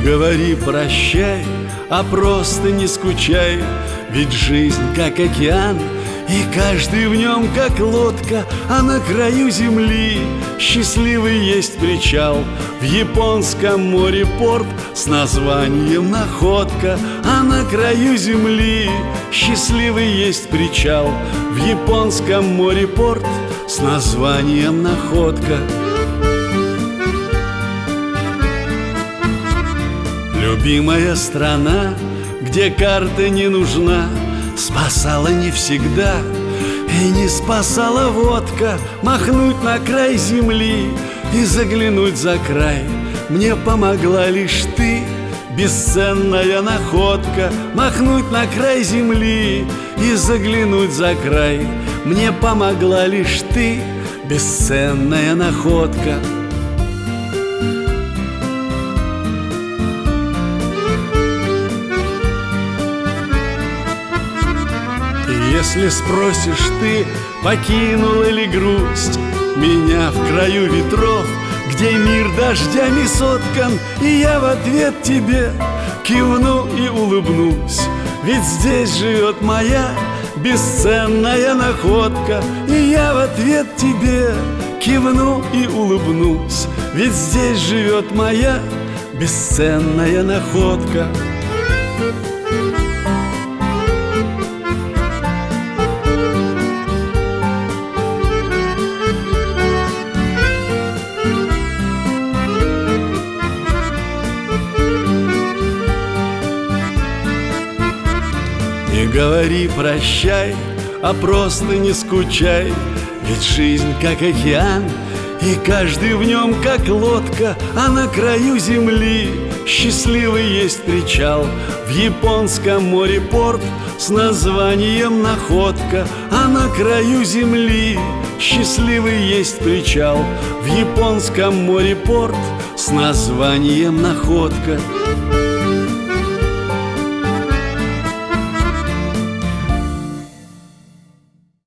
говори прощай, а просто не скучай. Ведь жизнь как океан, и каждый в нем как лодка, а на краю земли счастливый есть причал. В японском море порт с названием Находка, а на краю земли счастливый есть причал. В японском море порт с названием Находка. Любимая страна, где карта не нужна, спасала не всегда, и не спасала водка. Махнуть на край земли и заглянуть за край мне помогла лишь ты, бесценная находка. Махнуть на край земли и заглянуть за край мне помогла лишь ты, бесценная находка. Если спросишь ты, покинула ли грусть меня в краю ветров, где мир дождями соткан, и я в ответ тебе кивну и улыбнусь. Ведь здесь живет моя бесценная находка, и я в ответ тебе кивну и улыбнусь. Ведь здесь живет моя бесценная находка. Не говори прощай, а просто не скучай. Ведь жизнь как океан, и каждый в нем как лодка, а на краю земли счастливый есть причал. В японском море порт с названием Находка, а на краю земли счастливый есть причал. В японском море порт с названием Находка.